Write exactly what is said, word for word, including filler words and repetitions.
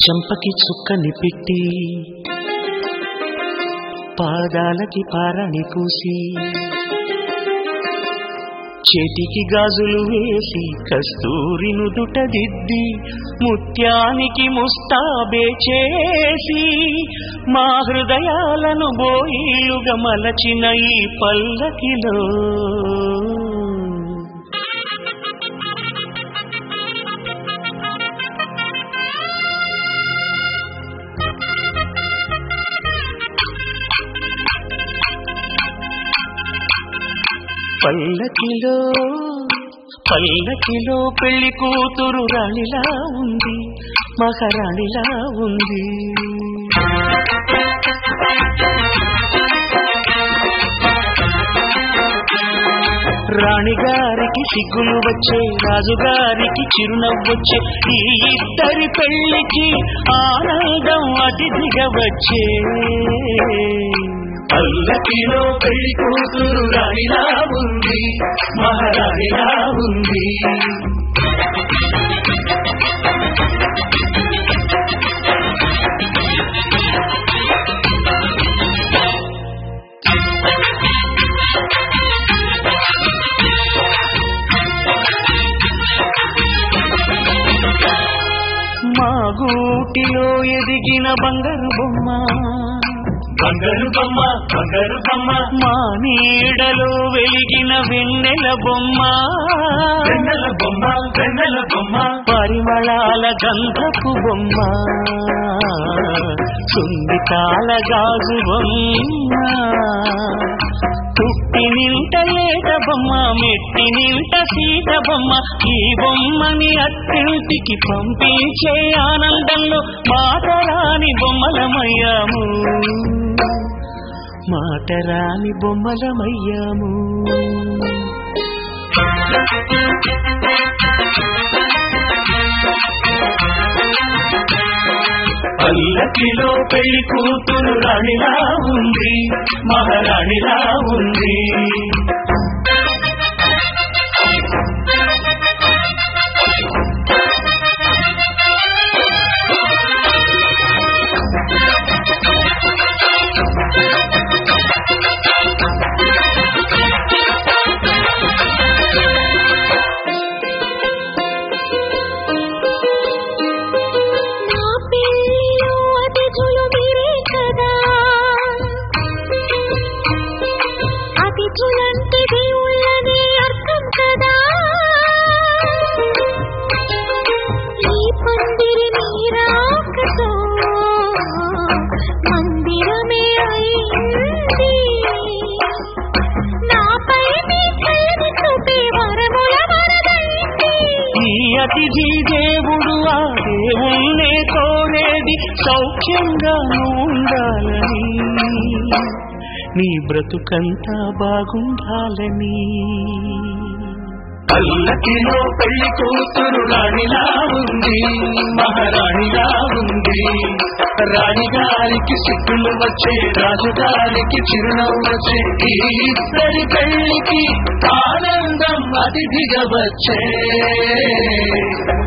చెంపకి చుక్కని పెట్టి పాదాలకి పారాణి పూసి చేతికి గాజులు వేసి కస్తూరి నుదుట దిద్ది ముత్యానికి ముస్తాబే చేసి మా హృదయాలను బోయిలుగా మలచిన ఈ పల్లకిలో పల్లకిలో పల్లకిలో పెళ్లి కూతురు రాణిలా ఉంది, మహారాణిలా ఉంది. రాణిగారికి సిగ్గులు వచ్చే, రాజుగారికి చిరునవ్వొచ్చే, ఈ ఇద్దరి పెళ్లికి ఆనందం అతిథిగా వచ్చే. పల్లకిలో పెళ్లి కూతురు రాణిలా ఉంది, మహారాణిలా ఉంది. మా గూటిలో ఎదిగిన బంగారు బొమ్మ, బంగారు బొమ్మ, బంగారు బొమ్మ. మా నీడలో వెలిగిన వెన్నెల బొమ్మ, వెన్నెల బొమ్మ, వెన్నెల బొమ్మ. పరిమళాల గంధపు బొమ్మ, సున్నితాల గాజు బొమ్మ. పుట్టి నింట లేత బొమ్మ, మెట్టి నింట సీత బొమ్మ. ఈ బొమ్మని అత్తింటికి పంపించే ఆనందంలో మాటరాని బొమ్మలమయ్యాము, మాటరాని బొమ్మలమయ్యాము. పల్లకిలో పెళ్లి కూతురు రాణిలా ఉంది, మహారాణిలా ఉంది. అతిథి దేవుడు ఆ దేవుణ్ణే కోరేది సౌఖ్యంగా ఉండాలని, నీ బ్రతుకంతా బాగుండాలని. పల్లకిలో పెళ్లి కూతురు రాణిలా ఉంది, మహారాణిలా ఉంది. రాణిగారికి సిగ్గులు వచ్చే, రాజుగారికి చిరునవ్వు వచ్చే, ఈ ఇద్దరి పెళ్లికి ఆనందం అతిథిగా వచ్చే.